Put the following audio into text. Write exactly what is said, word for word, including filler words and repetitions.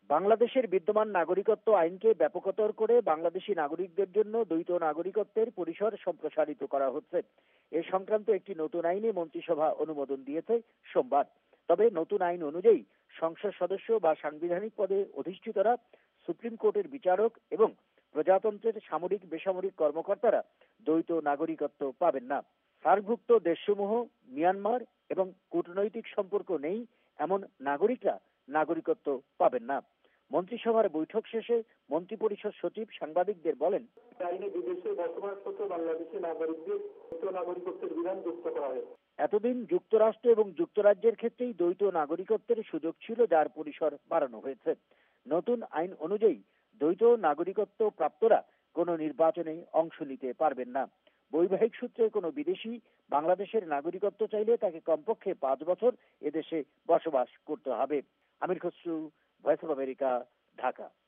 বাংলাদেশের বিদ্যমান নাগরিকত্ব আইনকে ব্যাপকতর করে বাংলাদেশি নাগরিকদের জন্য দ্বৈত নাগরিকত্বের পরিসর সম্প্রসারিত করা হচ্ছে। এ সংক্রান্ত একটি নতুন আইনে মন্ত্রিসভা অনুমোদন দিয়েছে সোমবার। তবে নতুন আইন অনুযায়ী সংসদ সদস্য বা সাংবিধানিক পদে অধিষ্ঠিতরা, সুপ্রিম কোর্টের বিচারক এবং প্রজাতন্ত্রের সামরিক বেসামরিক কর্মকর্তারা দ্বৈত নাগরিকত্ব পাবেন না। সার্কভুক্ত দেশসমূহ, মিয়ানমার এবং কূটনৈতিক সম্পর্ক নেই এমন নাগরিকরা নাগরিকত্ব পাবেন না। মন্ত্রিসভার বৈঠক শেষে মন্ত্রিপরিষদ সচিব সাংবাদিকদের বলেন, আইনে বিদেশে বসবাসরত বাংলাদেশি নাগরিকদের দ্বৈত নাগরিকত্বের বিধান যুক্ত করা হয়। এতদিন যুক্তরাষ্ট্র এবং যুক্তরাজ্যের ক্ষেত্রেই দ্বৈত নাগরিকত্বের সুযোগ ছিল, যার পরিসর বাড়ানো হয়েছে। নতুন আইন অনুযায়ী দ্বৈত নাগরিকত্ব প্রাপ্তরা কোনো নির্বাচনে অংশ নিতে পারবেন না। বৈবাহিক সূত্রে কোনো বিদেশি বাংলাদেশের নাগরিকত্ব চাইলে তাকে কমপক্ষে পাঁচ বছর এদেশে বসবাস করতে হবে। Amir Khasru, voice of America, Dhaka.